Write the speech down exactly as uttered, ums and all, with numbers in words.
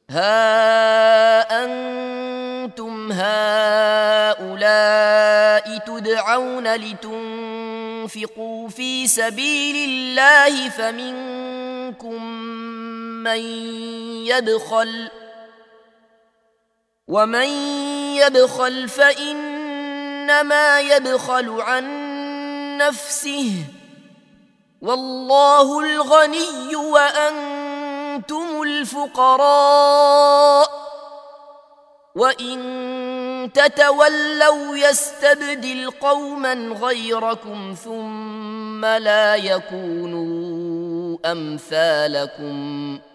ها أنتم هؤلاء تدعون لتنفقوا في سبيل الله فمنكم من يبخل ومن يبخل فإنما يبخل عن نفسه والله الغني وأنتم الفقراء وإن تتولوا يستبدل قوما غيركم ثم لا يكونوا أمثالكم